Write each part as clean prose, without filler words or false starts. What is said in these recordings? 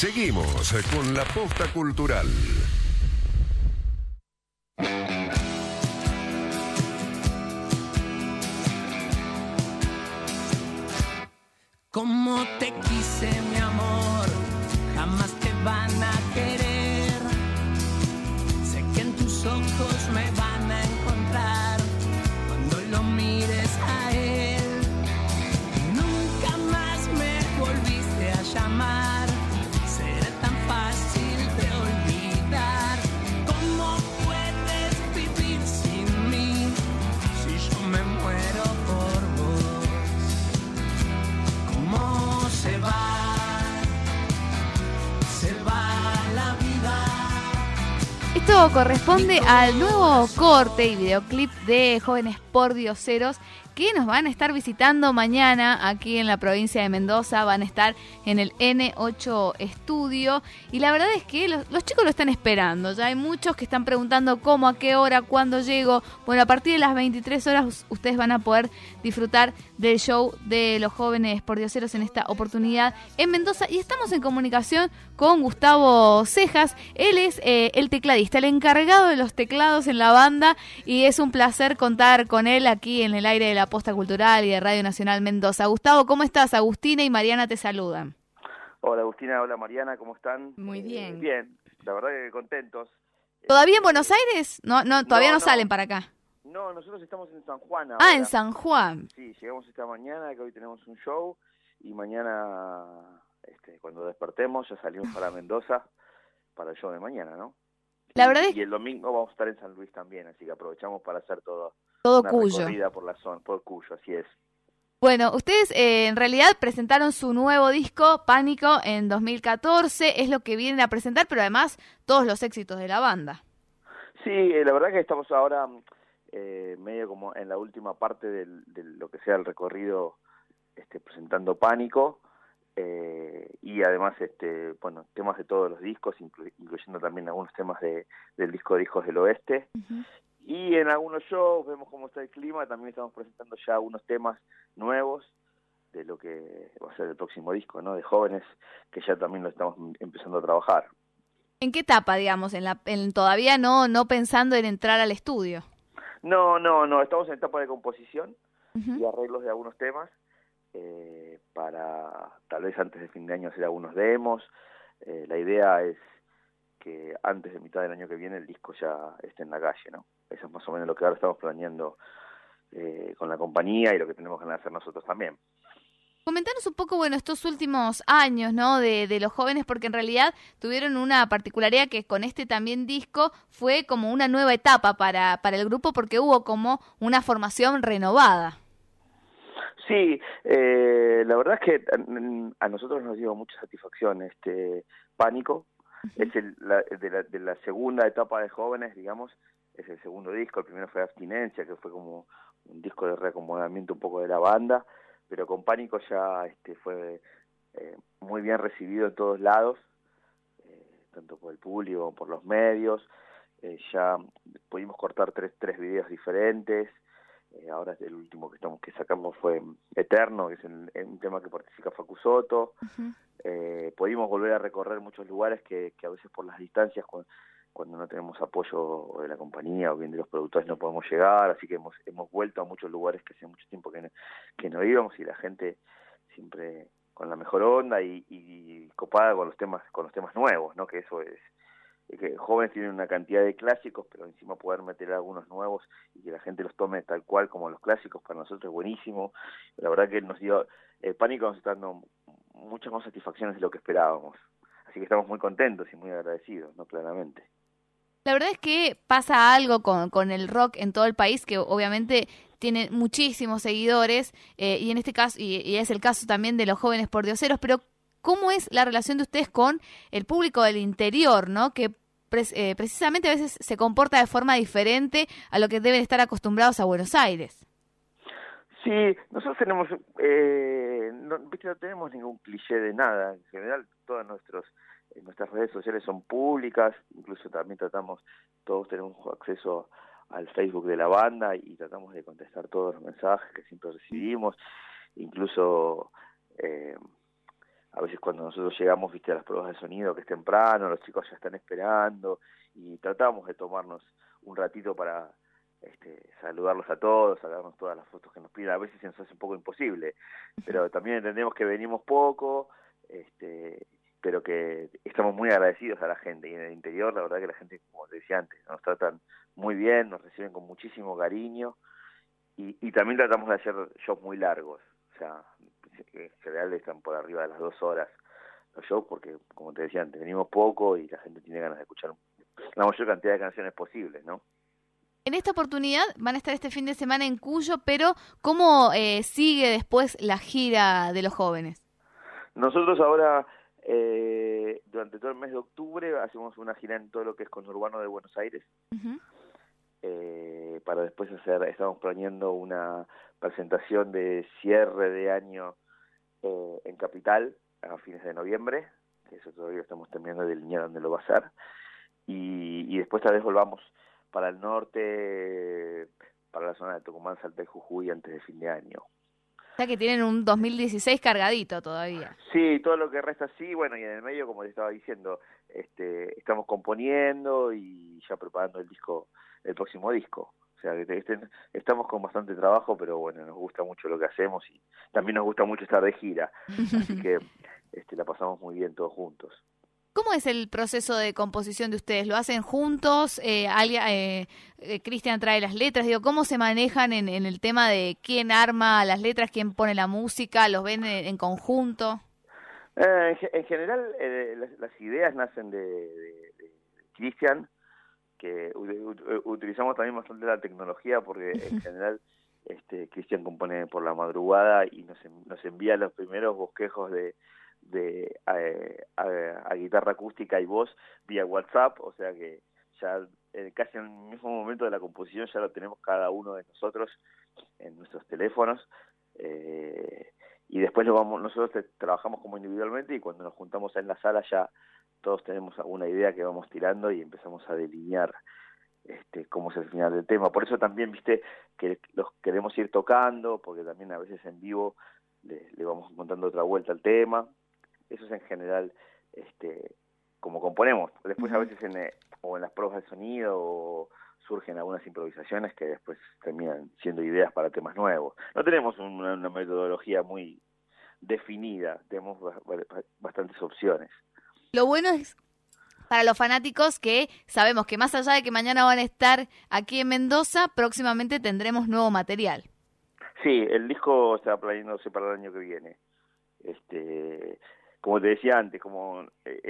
Seguimos con la posta cultural. Como te quise, mi amor, jamás te van a querer. Sé que en tus ojos me van a encontrar cuando lo mires a él. Nunca más me volviste a llamar, será tan fácil de olvidar. ¿Cómo puedes vivir sin mí si yo me muero por vos? ¿Cómo se va la vida? Esto corresponde al nuevo corte y videoclip de Jóvenes Pordioseros que nos van a estar visitando mañana aquí en la provincia de Mendoza. Van a estar en el N8 Estudio y la verdad es que los chicos lo están esperando. Ya hay muchos que están preguntando cómo, a qué hora, cuándo llego. Bueno, a partir de las 23 horas ustedes van a poder disfrutar del show de los Jóvenes Pordioseros en esta oportunidad en Mendoza. Y estamos en comunicación con Gustavo Cejas. Él es el tecladista, el encargado de los teclados en la banda, y es un placer contar con él aquí en el aire de la Posta Cultural y de Radio Nacional Mendoza. Gustavo, ¿cómo estás? Agustina y Mariana te saludan. Hola Agustina, hola Mariana, ¿cómo están? Muy bien. Bien, la verdad que contentos. ¿Todavía en Buenos Aires? Todavía no salen para acá. No, nosotros estamos en San Juan ahora. Ah, en San Juan. Sí, llegamos esta mañana, que hoy tenemos un show, y mañana, cuando despertemos, ya salimos para Mendoza para el show de mañana, ¿no? La verdad es y el domingo vamos a estar en San Luis también, así que aprovechamos para hacer todo una Cuyo. recorrida por la zona, por Cuyo, así es. Bueno, ustedes en realidad presentaron su nuevo disco, Pánico, en 2014, es lo que vienen a presentar, pero además todos los éxitos de la banda. Sí, la verdad que estamos ahora medio como en la última parte de lo que sea el recorrido, presentando Pánico, y además temas de todos los discos, incluyendo también algunos temas del disco de Hijos del Oeste. Uh-huh. Y en algunos shows vemos cómo está el clima, también estamos presentando ya unos temas nuevos de lo que va a ser el próximo disco, ¿no? De Jóvenes, que ya también lo estamos empezando a trabajar. ¿En qué etapa, digamos? Todavía no pensando en entrar al estudio. No, estamos en etapa de composición. Uh-huh. Y arreglos de algunos temas, para tal vez antes de fin de año hacer algunos demos. La idea es que antes de mitad del año que viene el disco ya esté en la calle, ¿no? Eso es más o menos lo que ahora estamos planeando con la compañía y lo que tenemos que hacer nosotros también. Comentanos un poco, estos últimos años, ¿no? De los Jóvenes, porque en realidad tuvieron una particularidad que con este también disco fue como una nueva etapa para el grupo, porque hubo como una formación renovada. Sí, la verdad es que a nosotros nos dio mucha satisfacción Pánico. Uh-huh. Es de la segunda etapa de Jóvenes, digamos, es el segundo disco. El primero fue Abstinencia, que fue como un disco de reacomodamiento un poco de la banda, pero con Pánico ya fue muy bien recibido en todos lados, tanto por el público como por los medios. Ya pudimos cortar tres videos diferentes. Ahora el último que sacamos fue Eterno, que es un tema que participa Facu Soto. Uh-huh. Pudimos volver a recorrer muchos lugares que a veces por las distancias, cuando no tenemos apoyo de la compañía o bien de los productores, no podemos llegar, así que hemos vuelto a muchos lugares que hace mucho tiempo que no íbamos, y la gente siempre con la mejor onda y copada con los temas nuevos, ¿no? Que eso es que Jóvenes tienen una cantidad de clásicos, pero encima poder meter algunos nuevos y que la gente los tome tal cual como los clásicos, para nosotros es buenísimo. La verdad que nos dio Pánico, nos está dando muchas más satisfacciones de lo que esperábamos, así que estamos muy contentos y muy agradecidos, ¿no? Claramente. La verdad es que pasa algo con el rock en todo el país, que obviamente tiene muchísimos seguidores, y en este caso, y es el caso también de los Jóvenes Pordioseros, pero ¿cómo es la relación de ustedes con el público del interior, ¿no? Que precisamente a veces se comporta de forma diferente a lo que deben estar acostumbrados a Buenos Aires. Sí, nosotros tenemos, no tenemos ningún cliché de nada. En general, todas nuestras redes sociales son públicas, incluso también todos tenemos acceso al Facebook de la banda y tratamos de contestar todos los mensajes que siempre recibimos. Incluso a veces cuando nosotros llegamos, viste, a las pruebas de sonido, que es temprano, los chicos ya están esperando, y tratamos de tomarnos un ratito para saludarlos a todos, sacarnos todas las fotos que nos piden. A veces se nos hace un poco imposible, pero también entendemos que venimos poco, pero que estamos muy agradecidos a la gente, y en el interior la verdad que la gente, como te decía antes, nos tratan muy bien, nos reciben con muchísimo cariño, y también tratamos de hacer shows muy largos, o sea, en general están por arriba de las 2 horas los shows, porque como te decía antes, venimos poco y la gente tiene ganas de escuchar la mayor cantidad de canciones posibles, ¿no? En esta oportunidad van a estar este fin de semana en Cuyo, pero ¿cómo sigue después la gira de los jóvenes? Nosotros ahora, durante todo el mes de octubre, hacemos una gira en todo lo que es conurbano de Buenos Aires. Uh-huh. Para después estamos planeando una presentación de cierre de año en Capital a fines de noviembre, que eso todavía estamos terminando de delinear dónde lo va a hacer, y después tal vez volvamos para el norte, para la zona de Tucumán, Salta y Jujuy antes de fin de año. O sea que tienen un 2016 cargadito todavía. Sí, todo lo que resta sí, bueno, y en el medio, como te estaba diciendo, estamos componiendo y ya preparando el próximo disco. O sea, que estamos con bastante trabajo, pero bueno, nos gusta mucho lo que hacemos y también nos gusta mucho estar de gira. Así que la pasamos muy bien todos juntos. ¿Cómo es el proceso de composición de ustedes? ¿Lo hacen juntos? Cristian trae las letras. Digo, ¿cómo se manejan en el tema de quién arma las letras, quién pone la música? ¿Los ven en conjunto? En general, las ideas nacen de Cristian, que utilizamos también bastante la tecnología, porque en general Cristian compone por la madrugada y nos envía los primeros bosquejos a guitarra acústica y voz vía WhatsApp, o sea que ya casi en el mismo momento de la composición ya lo tenemos cada uno de nosotros en nuestros teléfonos, y después nosotros trabajamos como individualmente, y cuando nos juntamos en la sala ya todos tenemos alguna idea que vamos tirando y empezamos a delinear cómo es el final del tema. Por eso también, viste, que los queremos ir tocando, porque también a veces en vivo le vamos montando otra vuelta al tema. Eso es en general como componemos. Después a veces o en las pruebas de sonido surgen algunas improvisaciones que después terminan siendo ideas para temas nuevos. No tenemos una metodología muy definida, tenemos bastantes opciones. Lo bueno es para los fanáticos que sabemos que más allá de que mañana van a estar aquí en Mendoza, próximamente tendremos nuevo material. Sí, el disco está planeándose para el año que viene. Como te decía antes, como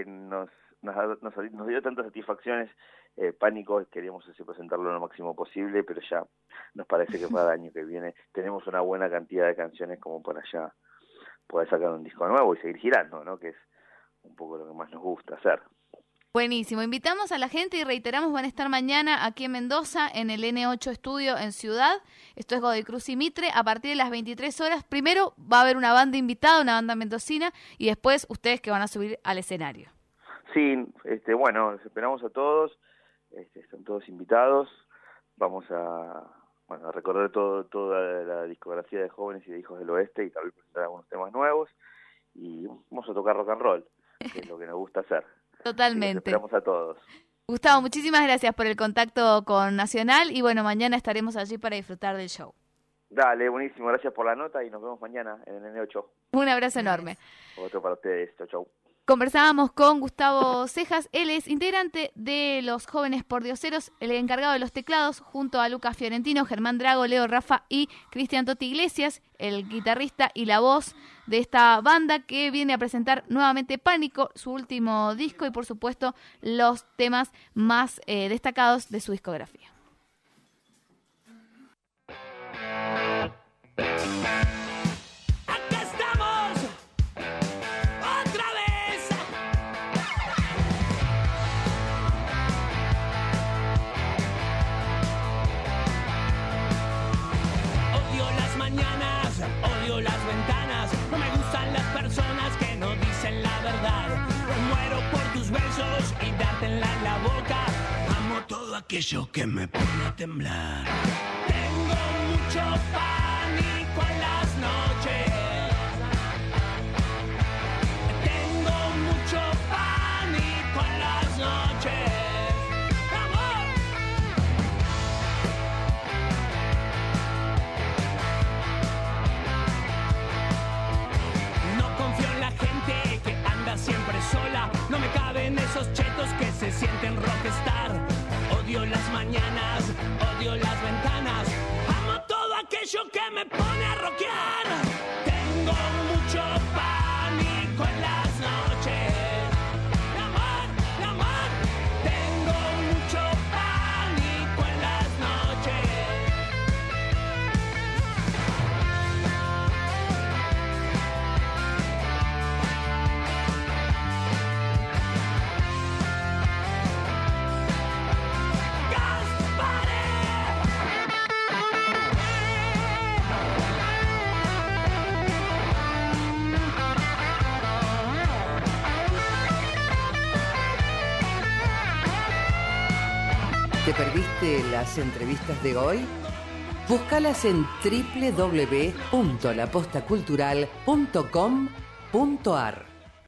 nos dio tantas satisfacciones, Pánico, queríamos presentarlo lo máximo posible, pero ya nos parece que para el año que viene tenemos una buena cantidad de canciones como para ya poder sacar un disco nuevo y seguir girando, ¿no? Que es un poco lo que más nos gusta hacer. Buenísimo. Invitamos a la gente y reiteramos, van a estar mañana aquí en Mendoza, en el N8 Estudio en Ciudad. Esto es Godoy Cruz y Mitre. A partir de las 23 horas, primero va a haber una banda invitada, una banda mendocina, y después ustedes que van a subir al escenario. Sí, bueno, los esperamos a todos. Están todos invitados. Vamos a recorrer toda la discografía de Jóvenes y de Hijos del Oeste, y tal vez presentar algunos temas nuevos. Y vamos a tocar rock and roll, que es lo que nos gusta hacer. Totalmente. Los esperamos a todos. Gustavo, muchísimas gracias por el contacto con Nacional, y bueno, mañana estaremos allí para disfrutar del show. Dale, buenísimo, gracias por la nota y nos vemos mañana en el N8. Un abrazo enorme. Otro para ustedes, chau. Conversábamos con Gustavo Cejas, él es integrante de los Jóvenes Pordioseros, el encargado de los teclados, junto a Lucas Fiorentino, Germán Drago, Leo Rafa y Cristian Toti Iglesias, el guitarrista y la voz de esta banda que viene a presentar nuevamente Pánico, su último disco, y por supuesto los temas más destacados de su discografía. Las ventanas, no me gustan las personas que no dicen la verdad. Me muero por tus besos y dártela en la boca. Amo todo aquello que me pone a temblar. Tengo mucho pánico en las noches. en esos chetos que se sienten rockstar. Odio las mañanas, odio las ventanas. Amo todo aquello que me pone a rockear. Tengo mucho pánico en las noches. Mi amor, tengo mucho pánico en las noches. ¿Te perdiste las entrevistas de hoy? Búscalas en www.lapostacultural.com.ar.